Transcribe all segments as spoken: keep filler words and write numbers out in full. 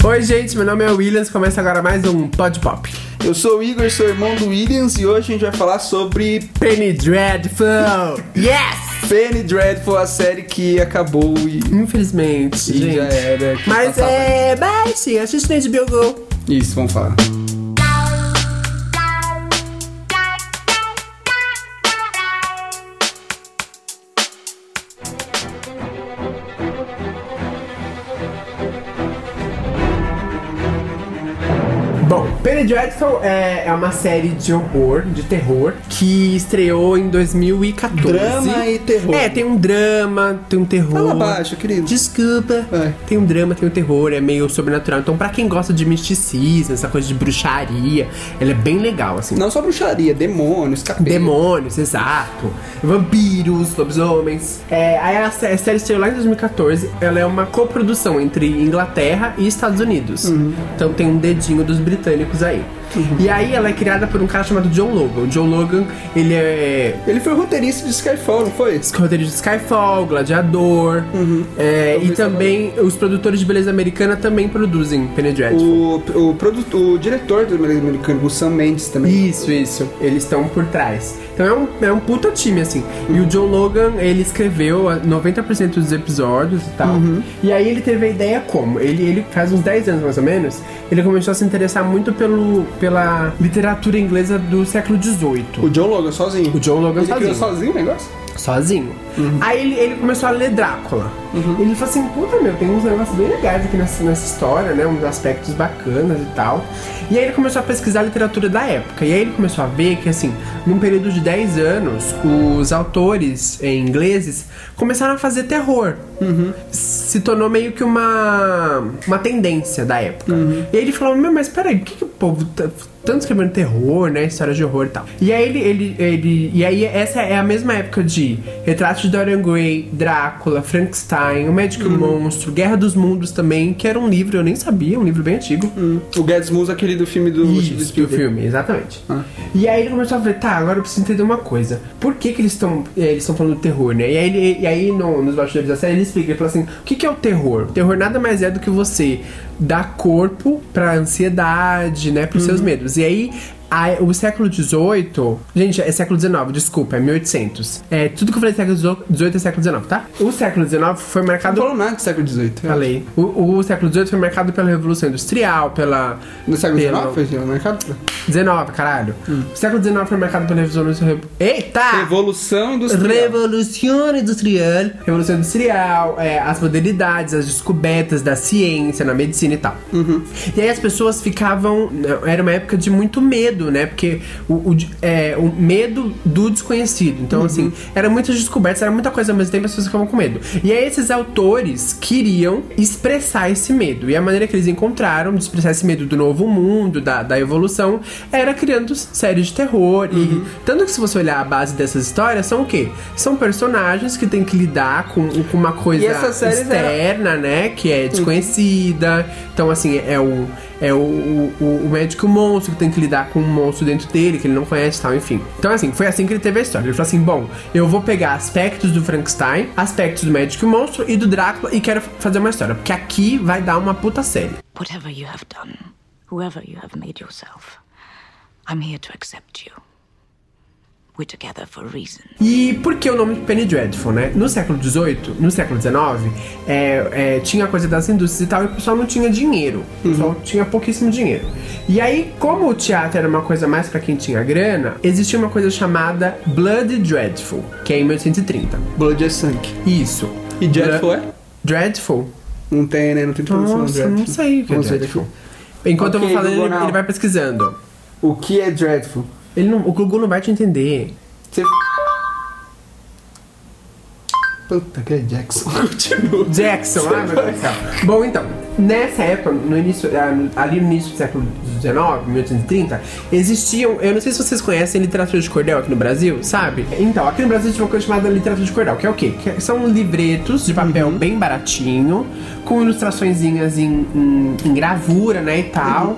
Oi, gente, meu nome é Williams, começa agora mais um Pod Pop. Eu sou o Igor, sou irmão do Williams e hoje a gente vai falar sobre Penny Dreadful. Yes! Penny Dreadful, a série que acabou e... Infelizmente, e gente. já era. Mas passava. é... Mas sim, assiste na H B O Go. Isso, vamos falar. Bom, Penny Dreadful é, é uma série de horror, de terror, que estreou em dois mil e quatorze. Drama e terror. É, tem um drama, tem um terror. Fala baixo, querido. Desculpa. É. Tem um drama, tem um terror, é meio sobrenatural. Então, pra quem gosta de misticismo, essa coisa de bruxaria, ela é bem legal, assim. Não só bruxaria, demônios, capeta. Demônios, exato. Vampiros, lobisomens. É, aí a sé- a série estreou lá em dois mil e quatorze. Ela é uma coprodução entre Inglaterra e Estados Unidos. Uhum. Então tem um dedinho dos britânicos aí. Uhum. E aí ela é criada por um cara chamado John Logan. O John Logan, ele é... Ele foi roteirista de Skyfall, não foi? roteirista de Skyfall, Gladiador. Uhum. É, e Talvez também os produtores de beleza americana também produzem Penny Dreadful. O, o, produto, o diretor do Beleza Americano, o Sam Mendes também. Isso, isso. Eles estão por trás. Então é um, é um puta time, assim. Uhum. E o John Logan, ele escreveu noventa por cento dos episódios e tal. Uhum. E aí ele teve a ideia como? Ele, ele faz uns dez anos, mais ou menos, ele começou a se interessar muito pelo, pela literatura inglesa do século dezoito. O John Logan sozinho. O John Logan ele sozinho. criou sozinho o negócio? Sozinho. Uhum. Aí ele, ele começou a ler Drácula. Uhum. Ele falou assim, puta meu, tem uns negócios bem legais aqui nessa, nessa história, né? Uns aspectos bacanas e tal. E aí ele começou a pesquisar a literatura da época. E aí ele começou a ver que, assim, num período de dez anos, os autores eh, ingleses começaram a fazer terror. Uhum. Se tornou meio que uma, uma tendência da época. Uhum. E aí ele falou, meu, mas peraí, por que, que o povo tá tanto escrevendo terror, né? História de horror e tal. E aí ele, ele, ele. E aí essa é a mesma época de Retrato de Dorian Gray, Drácula, Frankenstein, O Médico uhum. Monstro, Guerra dos Mundos também, que era um livro, eu nem sabia, um livro bem antigo. Uhum. O Gads Mus, aquele do filme do Isso, do filme, exatamente. Ah. E aí ele começou a ver, tá, agora eu preciso entender uma coisa. Por que que eles estão eles estão falando do terror, né? E aí, ele, e aí no, nos bastidores da série ele explica, ele fala assim, o que que é o terror? O terror nada mais é do que você dar corpo pra ansiedade, né, pros uhum. seus medos. E aí, a, o século dezoito... Gente, é século dezenove, desculpa, é mil e oitocentos. É, tudo que eu falei de século dezoito é século dezenove, tá? O século dezenove foi marcado... Não falou nada de século dezoito. Falei. O, o século dezoito foi marcado pela Revolução Industrial, pela... No século pela... dezenove foi marcado? dezenove, caralho. Hum. O século dezenove foi marcado pela Revolução Industrial... Eita! Revolução Industrial. Revolução Industrial. Revolução Industrial, é, as modernidades, as descobertas da ciência, na medicina e tal. Uhum. E aí as pessoas ficavam... Era uma época de muito medo, né? Porque o, o, é, o medo do desconhecido. Então, uhum. assim, era muitas descobertas, era muita coisa ao mesmo tempo, as pessoas ficavam com medo. E aí esses autores queriam expressar esse medo. E a maneira que eles encontraram de expressar esse medo do novo mundo, da, da evolução, era criando séries de terror. Uhum. E tanto que se você olhar a base dessas histórias, são o quê? São personagens que têm que lidar com, com uma coisa externa, era... né? Que é desconhecida. Uhum. Então, assim, é o... É o, o, o médico monstro que tem que lidar com um monstro dentro dele, que ele não conhece e tal, enfim. Então, assim, foi assim que ele teve a história. Ele falou assim, bom, eu vou pegar aspectos do Frankenstein, aspectos do médico monstro e do Drácula e quero fazer uma história, porque aqui vai dar uma puta série. Whatever you have done, whoever you have made yourself, I'm here to accept you. We're together for a reason. E por que o nome Penny Dreadful, né? No século dezoito, no século dezenove, é, é, tinha a coisa das indústrias e tal, e o pessoal não tinha dinheiro. O pessoal uhum. tinha pouquíssimo dinheiro. E aí, como o teatro era uma coisa mais pra quem tinha grana, existia uma coisa chamada Blood Dreadful, que é em mil oitocentos e trinta. Blood é sangue. Isso. E Dreadful é? Dreadful? Não tem, né? Não tem tradução. Nossa, não sei o que é Dreadful. Enquanto okay, eu vou falando, ele, ele vai pesquisando. O que é Dreadful? Ele não, o Google não vai te entender. Você... Puta, que é Jackson. Continua. Jackson, ah, meu Deus do céu. Bom, então, nessa época, no início, ali no início do século dezenove, mil oitocentos e trinta, existiam, eu não sei se vocês conhecem literatura de cordel aqui no Brasil, sabe? Então, aqui no Brasil tinha uma coisa chamada literatura de cordel, que é o quê? Que são livretos de papel uhum. bem baratinho, com ilustraçõezinhas em, em, em gravura, né, e tal. Uhum.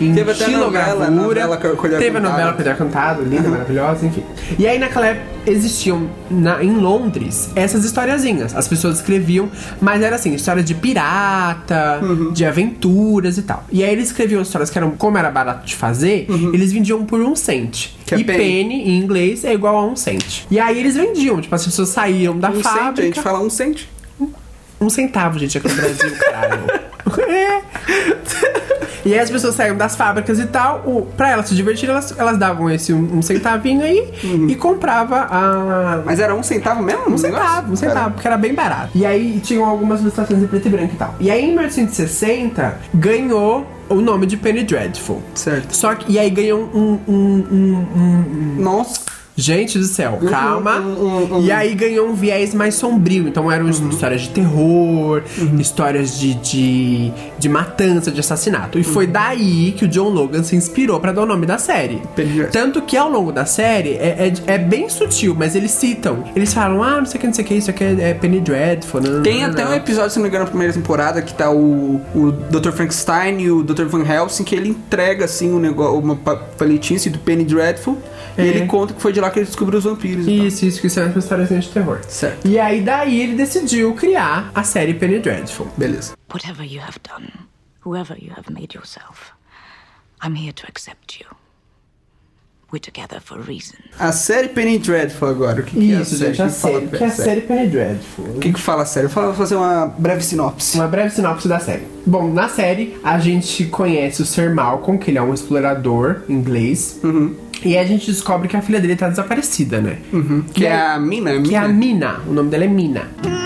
em Teve até a novela, estilogravura. novela Colher Teve a Cantado. novela Colher Cantado, linda, maravilhosa, enfim. E aí naquela época existiam na, em Londres essas historiazinhas. As pessoas escreviam, mas era assim, histórias de pirata, uhum. de aventuras e tal. E aí eles escreviam histórias que eram, como era barato de fazer, uhum. eles vendiam por um cent. Que é e penny. penny, em inglês, é igual a um cent. E aí eles vendiam, tipo, as pessoas saíam da um fábrica... Cent, a gente fala um cent. Um centavo, gente, aqui no Brasil, caralho. É. E aí as pessoas saíam das fábricas e tal, o, pra elas se divertirem, elas, elas davam esse um, um centavinho aí uhum. e comprava a... Mas era um centavo mesmo? Um centavo, um centavo, Caramba. Porque era bem barato. E aí tinham algumas ilustrações em preto e branco e tal. E aí em mil oitocentos e sessenta ganhou o nome de Penny Dreadful. Certo. Só que, e aí ganhou um... um, um, um, um Nossa... Gente do céu, calma. Uhum, uhum, uhum. E aí ganhou um viés mais sombrio. Então eram uhum. histórias de terror, uhum. histórias de, de, de matança, de assassinato. E uhum. foi daí que o John Logan se inspirou pra dar o nome da série. Tanto que ao longo da série é, é, é bem sutil, mas eles citam. Eles falam, ah, não sei o que, não sei o que, isso aqui é, é Penny Dreadful. Não, Tem não, até não. um episódio, se não me engano, na primeira temporada, que tá o, o doutor Frankenstein e o doutor Van Helsing, que ele entrega, assim, um negócio, uma palitinha assim, do Penny Dreadful. É. E ele conta que foi de lá que ele descobriu os vampiros. Isso, isso, que são as histórias de terror. Certo. E aí daí ele decidiu criar a série Penny Dreadful. Beleza. Whatever you have done, whoever you have made yourself, I'm here to accept you. We're together for a reason. A série Penny Dreadful agora. O que, que Isso, é a série? gente, a que série. fala O que é a série Penny Dreadful? O que que fala a série? Vou fazer uma breve sinopse. Uma breve sinopse da série. Bom, na série a gente conhece o Sir Malcolm, que ele é um explorador inglês. Uhum. E aí a gente descobre que a filha dele tá desaparecida, né? Uhum. Que é a Mina? Que Mina? é a Mina. O nome dela é Mina.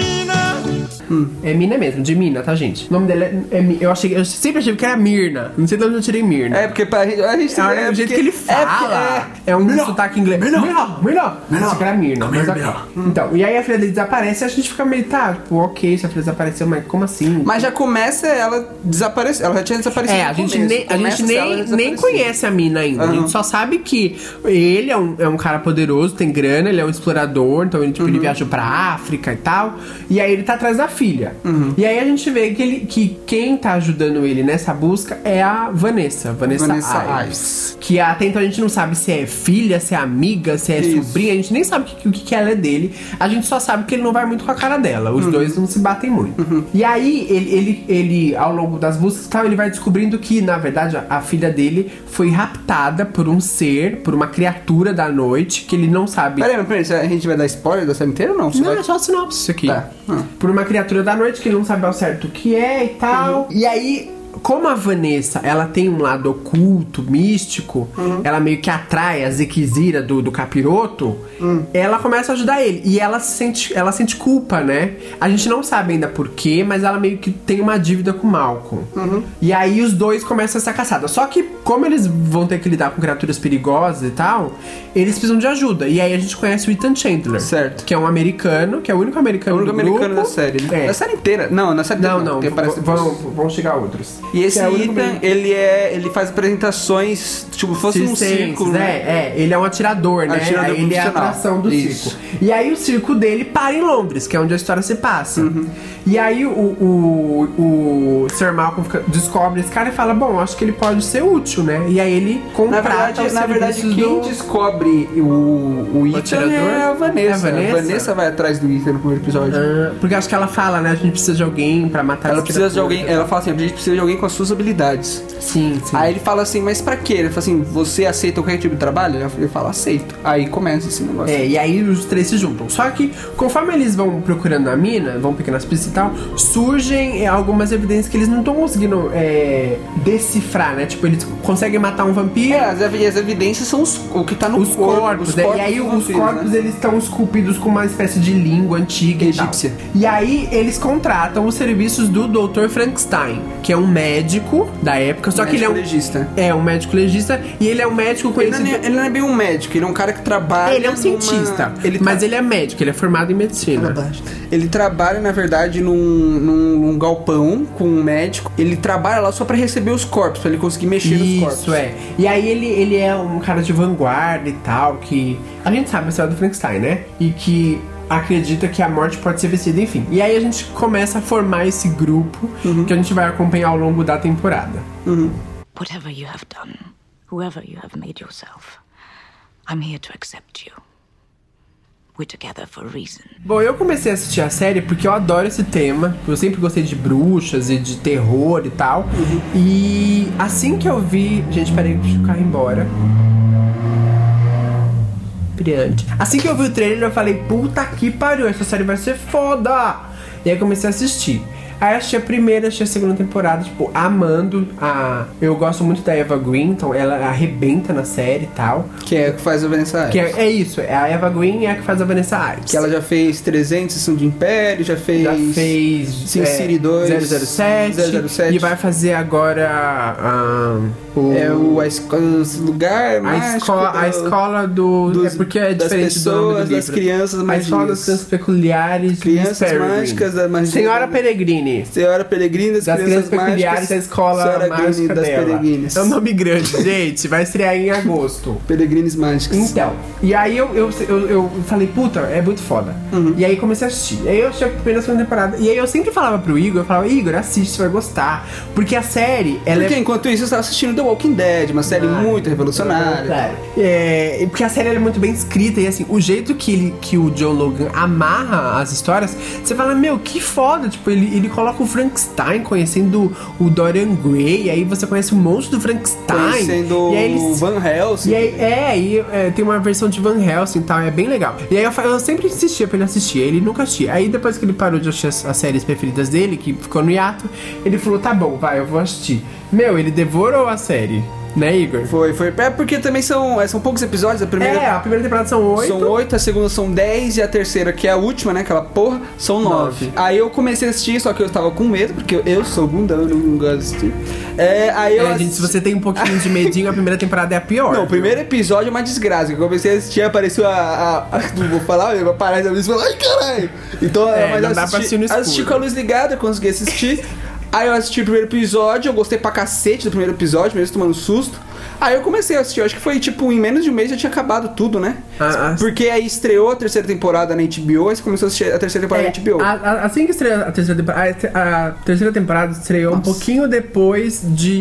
Hum. É Mina mesmo, de Mina, tá, gente? O nome dela é, é eu achei, eu sempre achei que era Mirna. Não sei de onde eu tirei Mirna. É, porque pra gente... A gente é, é, é o jeito que ele fala. É, é um Mirna. Sotaque inglês. Mirna. Mirna, Mirna. Eu achei que era Mirna. Mas okay. hum. Então, e aí a filha dele desaparece e a gente fica meio, tá, tipo, ok, se a filha desapareceu, mas como assim? Mas já começa ela desaparecer. Ela já tinha desaparecido. É, a gente, nem, a gente nem, nem conhece a Mina ainda. Uhum. A gente só sabe que ele é um, é um cara poderoso, tem grana, ele é um explorador, então ele, tipo, uhum. ele viajou pra África e tal. E aí ele tá atrás da filha. Uhum. E aí a gente vê que, ele, que quem tá ajudando ele nessa busca é a Vanessa. Vanessa, Vanessa Ives. Que até então a gente não sabe se é filha, se é amiga, se é Isso. sobrinha. A gente nem sabe o que, que, que ela é dele. A gente só sabe que ele não vai muito com a cara dela. Os uhum. dois não se batem muito. Uhum. E aí, ele, ele, ele, ao longo das buscas, tal, ele vai descobrindo que, na verdade, a, a filha dele foi raptada por um ser, por uma criatura da noite, que ele não sabe... Peraí, peraí, a gente vai dar spoiler da série inteira ou não? Você não, vai... é só sinopse isso aqui. Tá. Hum. Por uma criatura da noite, que ele não sabe ao certo o que é e tal. Uhum. E aí... Como a Vanessa, ela tem um lado oculto, místico, uhum. ela meio que atrai a Ziquezira do, do capiroto, uhum. ela começa a ajudar ele. E ela sente, ela sente culpa, né? A gente não sabe ainda porquê, mas ela meio que tem uma dívida com o Malcolm. Uhum. E aí os dois começam essa caçada. Só que, como eles vão ter que lidar com criaturas perigosas e tal, eles precisam de ajuda. E aí a gente conhece o Ethan Chandler. Certo. Que é um americano, que é o único americano do grupo. É o único americano da série, né? É. Da série inteira. Não, na série inteira não. Não, não. Vão, vão chegar outros. E esse é Ethan, ele, é, ele faz apresentações, tipo, fosse um circo, né? É, é, ele é um atirador, né? Atirador aí ele é a atração do Isso. circo. E aí o circo dele para em Londres, que é onde a história se passa. Uhum. E aí o, o, o Sir Malcolm fica, descobre esse cara e fala, bom, acho que ele pode ser útil, né? E aí ele contrata Na verdade, os na verdade quem do... descobre o, o Ethan é a Vanessa. É a Vanessa? A Vanessa vai atrás do Ethan no primeiro episódio. Ah, porque acho que ela fala, né? A gente precisa de alguém pra matar Ela precisa de alguém, ela fala assim, a gente precisa de alguém com as suas habilidades. Sim, sim. Aí ele fala assim, mas pra quê? Ele fala assim, você aceita qualquer tipo de trabalho? Ele fala, aceito. Aí começa esse negócio. É, e aí os três se juntam. Só que, conforme eles vão procurando a mina, vão pequenas pistas e tal, surgem é, algumas evidências que eles não estão conseguindo é, decifrar, né? Tipo, eles conseguem matar um vampiro. É, as, as evidências são os, o que tá no os corpo. Corpos, os né? corpos E aí os vampiros, corpos, né? Eles estão esculpidos com uma espécie de língua antiga egípcia. E, e aí eles contratam os serviços do doutor Frankenstein, que é um médico da época, só um que ele é um legista. É, um médico legista, e ele é um médico conhecido... Ele não é, ele não é bem um médico, ele é um cara que trabalha... Ele é um cientista, numa... ele mas tra... ele é médico, ele é formado em medicina. Ele trabalha, na verdade, num, num, num galpão com um médico. Ele trabalha lá só pra receber os corpos, pra ele conseguir mexer Isso, nos corpos. Isso, é. E aí ele, ele é um cara de vanguarda e tal, que... A gente sabe a história do Frankenstein, né? E que... acredita que a morte pode ser vencida, enfim. E aí a gente começa a formar esse grupo, uhum. que a gente vai acompanhar ao longo da temporada. Uhum. Whatever you have done, whoever you have made yourself, I'm here to accept you. We're together for a reason. Bom, eu comecei a assistir a série porque eu adoro esse tema. Eu sempre gostei de bruxas e de terror e tal. Uhum. E assim que eu vi... Gente, peraí, deixa o carro embora. Brilhante. Assim que eu vi o trailer, eu falei, puta que pariu, essa série vai ser foda. E aí comecei a assistir. Aí assisti a primeira, assisti a segunda temporada, tipo, amando a... Eu gosto muito da Eva Green, então ela arrebenta na série e tal. Que é a que faz a Vanessa Ives. Que é, é isso, é a Eva Green é a que faz a Vanessa Ives. Que ela já fez trezentos, Sessão de Império, já fez... Já fez... Sin é, City dois... zero zero sete, zero zero sete. E vai fazer agora... Um, o, é o... A escola... O lugar mágico... A escola, do, a escola do... Dos, é porque é diferente pessoas, do nome do livro. Das crianças magias. A escola das crianças peculiares. Crianças mágicas da magia. Senhora Peregrine. Senhora Peregrine das, das crianças, crianças peculiares da escola Senhora mágica das dela. Peregrines. É um nome grande, gente. Vai estrear em agosto. Peregrines mágicas. Então, e aí eu, eu, eu, eu falei, puta, é muito foda. Uhum. E aí comecei a assistir. E aí eu assisti a primeira segunda temporada. E aí eu sempre falava pro Igor, eu falava, Igor, assiste, você vai gostar. Porque a série, ela Porque é... enquanto isso, eu estava assistindo The Walking Dead, uma série ah, muito revolucionária. É, é, porque a série ela é muito bem escrita. E assim, o jeito que, ele, que o John Logan amarra as histórias, você fala, meu, que foda. Tipo, ele, ele coloca o Frankenstein conhecendo o Dorian Gray, e aí você conhece o monstro do Frankenstein. Conhecendo e aí o eles, Van Helsing. E aí, é, e é, tem uma versão de Van Helsing e tal, é bem legal. E aí eu, eu sempre insistia pra ele assistir, ele nunca assistia. Aí depois que ele parou de assistir as, as séries preferidas dele, que ficou no hiato, ele falou, tá bom, vai, eu vou assistir. Meu, ele devorou a série. Né, Igor? Foi, foi. É porque também são, são poucos episódios. A primeira, é, a primeira temporada são oito. São oito, a segunda são dez e a terceira, que é a última, né? Aquela porra, são nove. Aí eu comecei a assistir, só que eu tava com medo, porque eu, eu sou bundão, eu não gosto de assistir. É, aí eu é, gente, se você tem um pouquinho de medinho, a primeira temporada é a pior. Não, o primeiro episódio é uma desgraça. Eu comecei a assistir, apareceu a... a, a não vou falar, eu aparece a luz e falei, ai, caralho! Então, é, mas não eu dá assisti, pra assistir no escuro. Assisti com a luz ligada, eu consegui assistir. Aí eu assisti o primeiro episódio, eu gostei pra cacete do primeiro episódio, mesmo tomando susto. Aí eu comecei a assistir, eu acho que foi tipo, em menos de um mês já tinha acabado tudo, né? Ah, ah, Porque aí estreou a terceira temporada na H B O, aí você começou a assistir a terceira temporada é, na H B O. A, a, assim que estreou a terceira temporada, a, a terceira temporada estreou Nossa. um pouquinho depois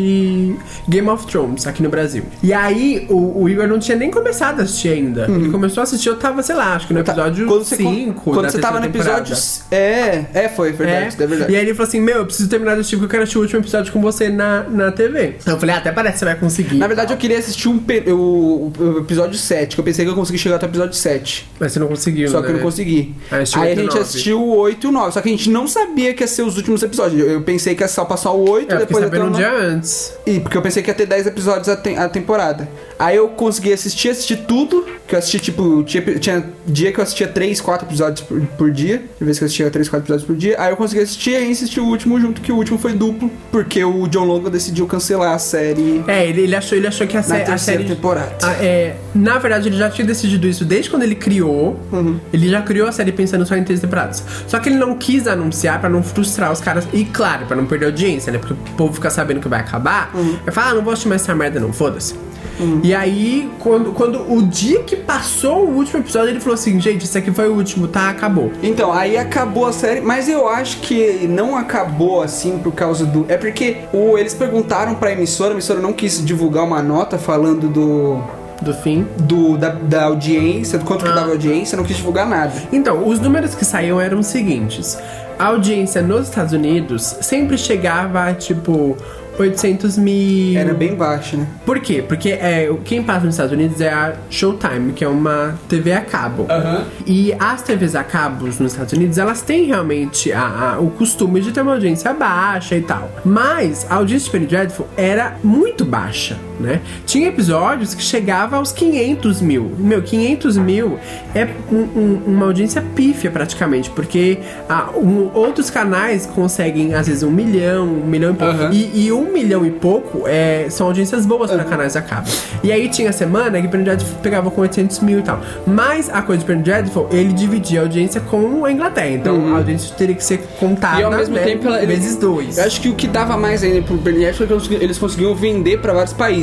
de Game of Thrones, aqui no Brasil. E aí o, o Igor não tinha nem começado a assistir ainda. Uhum. Ele começou a assistir, eu tava, sei lá, acho que no episódio cinco. Quando, quando você tava no episódio... É, é, foi, verdade, é. é verdade. E aí ele falou assim, meu, eu preciso terminar de assistir porque eu quero assistir o último episódio com você na, na T V. Então eu falei, ah, até parece que você vai conseguir. Na verdade, eu queria assistir um, o, o episódio sete, que eu pensei que eu consegui chegar até o episódio sete. Mas você não conseguiu, Só né? que eu não consegui. Aí, aí a gente assistiu o oito e o nove, só que a gente não sabia que ia ser os últimos episódios. Eu, eu pensei que ia só passar o oito é, e depois... Eu fiquei sabendo um dia antes. E porque eu pensei que ia ter dez episódios a, te, a temporada. Aí eu consegui assistir, assistir tudo, que eu assisti, tipo, tinha, tinha dia que eu assistia três, quatro episódios por, por dia. Tinha vez que eu assistia três, quatro episódios por dia. Aí eu consegui assistir e assisti o último junto, que o último foi duplo, porque o John Logan decidiu cancelar a série. É, ele, ele, achou, ele achou que a, sé- a série... temporada. A, é, na verdade, ele já tinha decidido isso desde quando ele criou. Uhum. Ele já criou a série pensando só em três temporadas. Só que ele não quis anunciar pra não frustrar os caras. E claro, pra não perder audiência, né? Porque o povo fica sabendo que vai acabar. Uhum. Vai falar, ah, não vou assistir mais essa merda não, foda-se. Uhum. E aí, quando, quando o dia que passou o último episódio, ele falou assim, gente, isso aqui foi o último, tá? Acabou. Então, aí acabou a série, mas eu acho que não acabou assim por causa do... É porque o, eles perguntaram pra emissora, a emissora não quis divulgar uma nota falando do... Do fim? Do, da, da audiência, do quanto ah. que dava audiência, não quis divulgar nada. Então, os números que saíam eram os seguintes. A audiência nos Estados Unidos sempre chegava a, tipo... oitocentos mil. Era bem baixo, né? Por quê? Porque é, quem passa nos Estados Unidos é a Showtime, que é uma T V a cabo. Uhum. E as T Vs a cabo nos Estados Unidos, elas têm realmente a, a, o costume de ter uma audiência baixa e tal. Mas a audiência de Penny Dreadful era muito baixa, né? Tinha episódios que chegava aos quinhentos mil. Meu, quinhentos mil é um, um, uma audiência pífia praticamente, porque a, um, outros canais conseguem às vezes um milhão, um milhão e pouco. Uhum. E, e um milhão e pouco é, são audiências boas uhum. para canais a cabo. E aí tinha semana que Penny Dreadful pegava com oitocentos mil e tal. Mas a coisa de Penny Dreadful, ele dividia a audiência com a Inglaterra. Então uhum. a audiência teria que ser contada, e ao mesmo né, tempo ela, vezes dois. Eu acho que o que dava mais ainda pro Penny Dreadful é que eles conseguiam vender para vários países.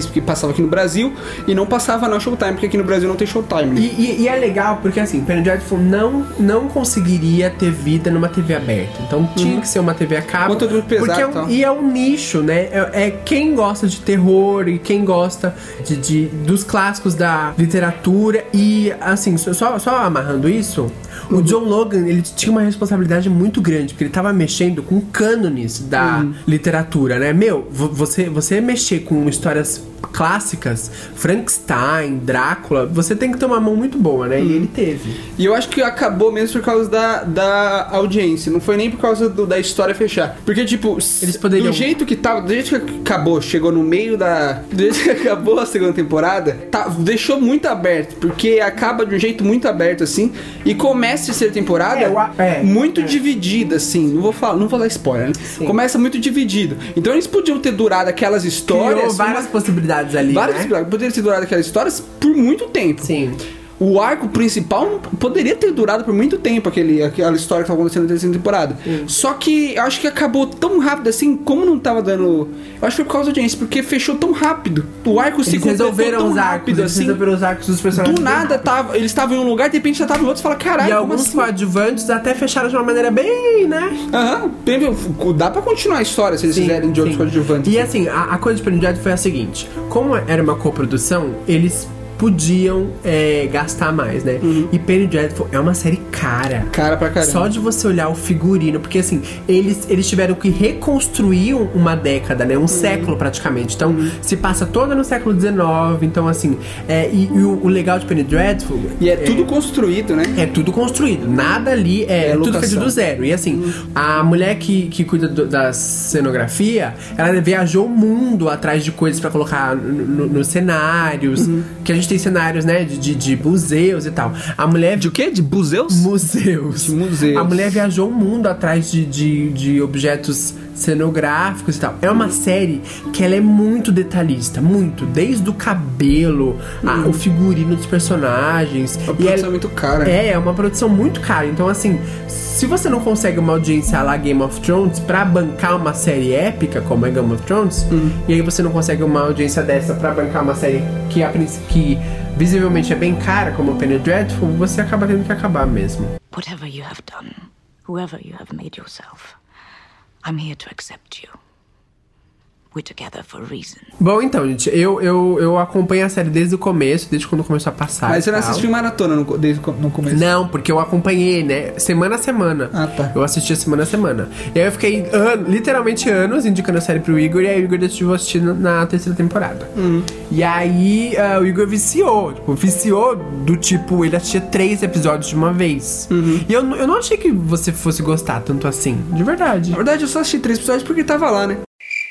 país, porque passava aqui no Brasil, e não passava na Showtime, porque aqui no Brasil não tem Showtime, né? E, e, e é legal, porque assim, Penny Dreadful não, não conseguiria ter vida numa T V aberta. Então tinha uhum. que ser uma T V a cabo. Conteúdo pesado, porque é um, então. E é um nicho, né? É, é quem gosta de terror e quem gosta de, de, dos clássicos da literatura. E assim, só, só amarrando isso, uhum. o John Logan, ele tinha uma responsabilidade muito grande, porque ele tava mexendo com cânones da uhum. literatura, né? Meu, você, você mexer com histórias clássicas, Frankenstein, Drácula, você tem que ter uma mão muito boa, né? Uhum. E ele teve. E eu acho que acabou mesmo por causa da, da audiência, não foi nem por causa do, da história fechar. Porque, tipo, eles poderiam... do jeito que tava, do jeito que acabou, chegou no meio da... Do jeito que acabou a segunda temporada, tá, deixou muito aberto, porque acaba de um jeito muito aberto, assim, e começa a terceira temporada é, é, muito é. dividida, assim, não vou falar, não vou dar spoiler, né? Sim. Começa muito dividido. Então eles podiam ter durado aquelas histórias... Criou várias uma... possibilidades ali, várias né? possibilidades. Poderiam ter durado aquelas histórias por muito tempo. Sim. O arco principal poderia ter durado por muito tempo, aquele, aquela história que estava acontecendo na terceira temporada. Hum. Só que eu acho que acabou tão rápido assim, como não tava dando... Eu acho que foi por causa da audiência, porque fechou tão rápido. O arco eles se completou tão os arcos, rápido eles assim. resolveram os arcos dos personagens. Do nada, tava, eles estavam em um lugar, de repente já estavam em outro, e fala, caralho, e como alguns assim? coadjuvantes até fecharam de uma maneira bem, né? Aham, uhum. Dá pra continuar a história se eles sim, fizerem de outros sim. coadjuvantes. E assim, a, a coisa de Penny Dreadful foi a seguinte, como era uma coprodução, eles... podiam é, gastar mais, né? Uhum. E Penny Dreadful é uma série cara. Cara pra caramba. Só de você olhar o figurino, porque assim, eles, eles tiveram que reconstruir uma década, né? Um uhum. século praticamente. Então, uhum. se passa toda no século dezenove. Então, assim, é, e, e o, o legal de Penny Dreadful... E é, é tudo construído, né? É tudo construído. Nada ali é, é tudo feito do zero. E assim, uhum. a mulher que, que cuida do, da cenografia, ela viajou o mundo atrás de coisas pra colocar nos no, no cenários, uhum. que a gente tem cenários, né, de, de, de museus e tal. A mulher... De o quê? De museus? Museus. De museus. A mulher viajou o mundo atrás de, de, de objetos cenográficos e tal. É uma série que ela é muito detalhista, muito. Desde o cabelo, hum. a, o figurino dos personagens. Uma produção ela, muito cara. É, é uma produção muito cara. Então, assim, se você não consegue uma audiência lá Game of Thrones pra bancar uma série épica, como é Game of Thrones, hum. e aí você não consegue uma audiência dessa pra bancar uma série que, a, que visivelmente é bem cara, como Penny Dreadful, você acaba tendo que acabar mesmo. Whatever you have done, whoever you have made yourself, I'm here to accept you. We're together for a reason. Bom, então, gente, eu, eu, eu acompanho a série desde o começo, desde quando começou a passar. Mas você não assistiu maratona no, desde no começo? Não, porque eu acompanhei, né, semana a semana. Ah, tá. Eu assistia semana a semana. E aí eu fiquei an- literalmente anos indicando a série pro Igor, e aí o Igor decidiu assistir na, na terceira temporada. Uhum. E aí uh, o Igor viciou, tipo, viciou do tipo, ele assistia três episódios de uma vez. Uhum. E eu, eu não achei que você fosse gostar tanto assim, de verdade. Na verdade, eu só assisti três episódios porque tava lá, né?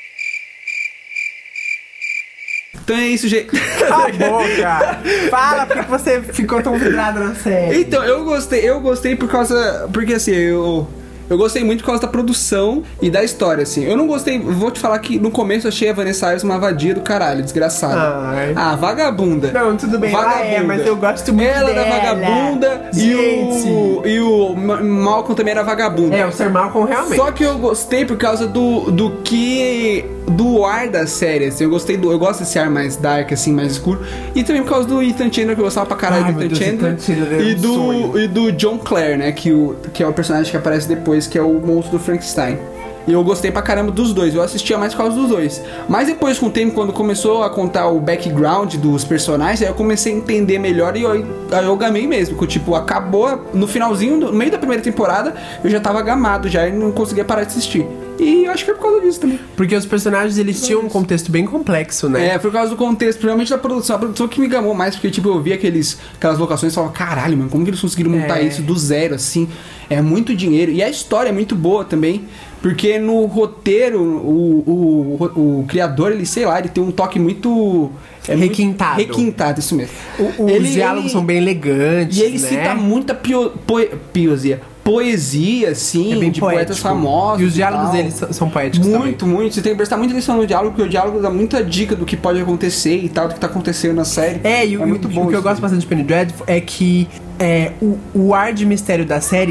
Então é isso, gente. Acabou, cara. Fala porque você ficou tão vidrado na série. Então, eu gostei, eu gostei por causa... Porque assim, eu... Eu gostei muito por causa da produção e da história, assim. Eu não gostei... Vou te falar que no começo eu achei a Vanessa Ives uma vadia do caralho, desgraçada. Ai. Ah, vagabunda. Não, tudo bem, vagabunda. ela é, mas eu gosto muito ela dela. Ela era vagabunda e o, e o Malcolm também era vagabundo. É, o Sir Malcolm realmente. Só que eu gostei por causa do, do que... Do ar da série, assim. Eu gostei do... Eu gosto desse ar mais dark, assim, mais escuro. E também por causa do Ethan Chandler, que eu gostava pra caralho Ai, do Ethan Deus, Chandler. Ethan Chandler é e, um do, sonho. e do John Clare, né? Que, o, que é o personagem que aparece depois, que é o monstro do Frankenstein. E eu gostei pra caramba dos dois. Eu assistia mais por causa dos dois. Mas depois, com o tempo, quando começou a contar o background dos personagens, aí eu comecei a entender melhor e eu, aí eu gamei mesmo. Que, tipo, acabou no finalzinho, no meio da primeira temporada, eu já tava gamado já e não conseguia parar de assistir. E eu acho que foi por causa disso também. Porque os personagens, eles tinham um contexto bem complexo, né? É, por causa do contexto, principalmente da produção. A produção que me gamou mais, porque, tipo, eu vi aqueles, aquelas locações e falava, caralho, mano, como que eles conseguiram montar É. isso do zero, assim? É muito dinheiro. E a história é muito boa também, porque no roteiro, o, o, o, o criador, ele, sei lá, ele tem um toque muito... É Requintado. Muito requintado, isso mesmo. O, os Ele- diálogos ele- são bem elegantes, E ele né? cita muita pio, poe- poesia, poesia, assim, É bem de poético. poetas famosos. E os diálogos tal. deles são- são poéticos também. Muito, muito. Você tem que prestar muita atenção no diálogo, porque o diálogo dá muita dica do que pode acontecer e tal, do que tá acontecendo na série. É, e o, é muito o, bom o que eu isso gosto aí. bastante de Penny Dreadful é que é, o, o ar de mistério da série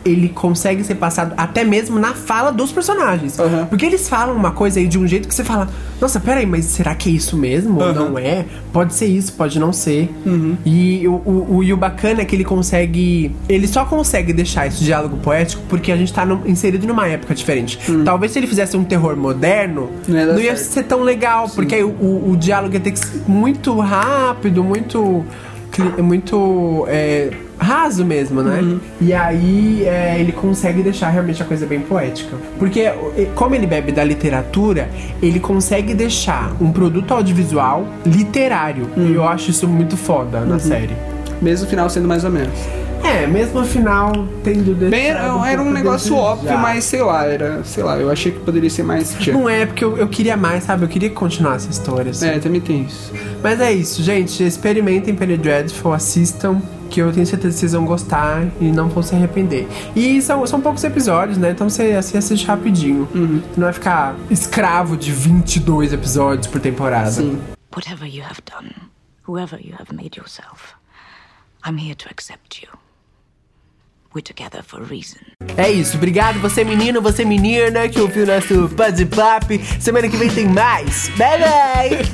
ele consegue ser passado até mesmo na fala dos personagens. Uhum. Porque eles falam uma coisa aí de um jeito que você fala, nossa, peraí, mas será que é isso mesmo? Ou Uhum. não é? Pode ser isso, pode não ser. Uhum. E o, o, o, e o bacana é que ele consegue... Ele só consegue deixar esse diálogo poético porque a gente tá no, inserido numa época diferente. Uhum. Talvez se ele fizesse um terror moderno, não ia, não ia ser tão legal. Sim. Porque aí o, o, o diálogo ia ter que ser muito rápido, muito... Muito... É, raso mesmo, né? Uhum. E aí é, ele consegue deixar realmente a coisa bem poética. Porque como ele bebe da literatura, ele consegue deixar um produto audiovisual literário. Uhum. E eu acho isso muito foda na uhum. série. Mesmo o final sendo mais ou menos. É, mesmo o final tendo... Bem, era um, era um negócio desejar. óbvio, mas sei lá, era... Sei lá, eu achei que poderia ser mais... Tchau. Não é, porque eu, eu queria mais, sabe? Eu queria continuar essa história, assim. É, também tem isso. Mas é isso, gente. Experimentem Penny Dreadful, assistam, que eu tenho certeza que vocês vão gostar e não vão se arrepender. E são, são poucos episódios, né? Então você assim, assiste rapidinho. Uhum. Você não vai ficar escravo de vinte e dois episódios por temporada. Sim. Whatever you have done, whoever you have made yourself, I'm here to accept you. We're together for a reason. É isso, obrigado você menino, você menina que ouviu nosso Pode Pop. Semana que vem tem mais. Bye bye.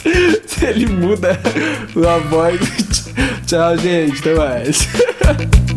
Ele muda a voz. Tchau, gente, até mais.